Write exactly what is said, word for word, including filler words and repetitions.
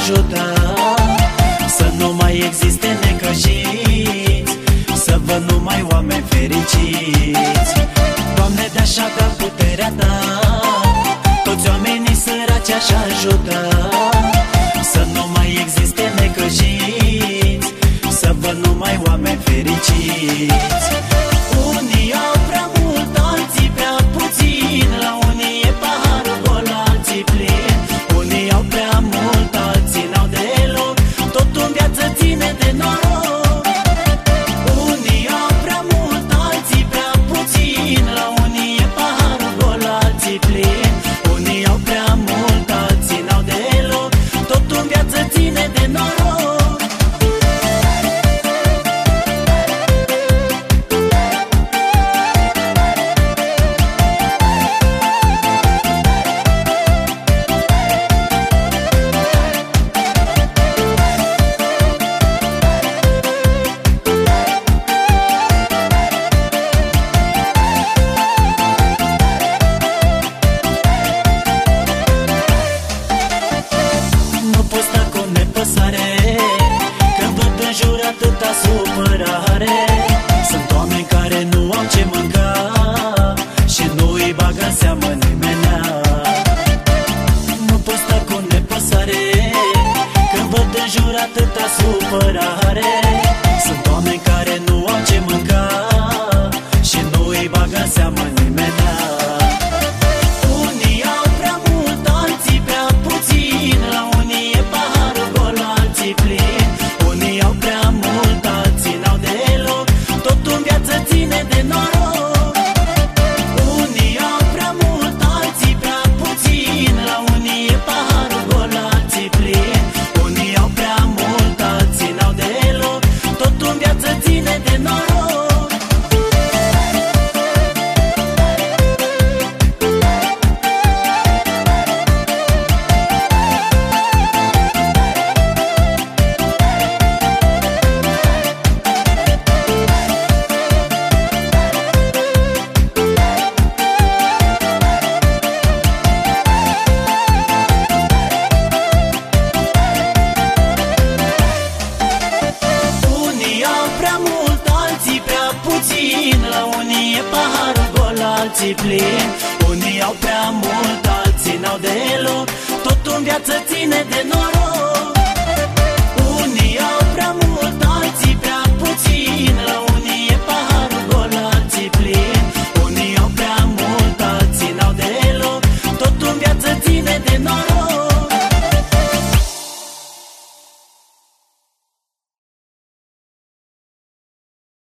ajută să nu mai existe necăjiți, să văd numai oameni fericiți. Doamne, de-așa avea puterea Ta, toți oamenii săraci aș ajută să nu mai existe necăjiți, să văd numai oameni fericiți. Unii au prea mult, alții prea puțin, la unii e paharul gol, alții plin. Unii au prea mult, alții n-au deloc, totul în viață ține de noroc. Unii au prea mult, alții prea puțin, la unii e paharul gol, alții plin. Unii au prea mult, alții n-au deloc, totul în viață ține de noroc. Când văd în jur atâta supărare, sunt oameni care nu au ce mânca și nu îi bagă în seamă nimenea. Nu pot sta cu nepăsare când văd în jur atâta supărare, sunt oameni care nu au ce mânca și nu îi bagă în seamă nimenea. Unii au prea mult, alții prea puțin, la unii e paharul gol, alții plin. Unii au prea mult, alții n-au deloc, totul în viață ține de noroc. Unii au prea mult, alții prea puțin, la unii e paharul gol, alții plin. Unii au prea mult, alții n-au deloc, totul în viață ține de noroc. La unii e paharul gol, alții plin. Unii au prea mult, alții n-au deloc, totul în viață ține de noroc.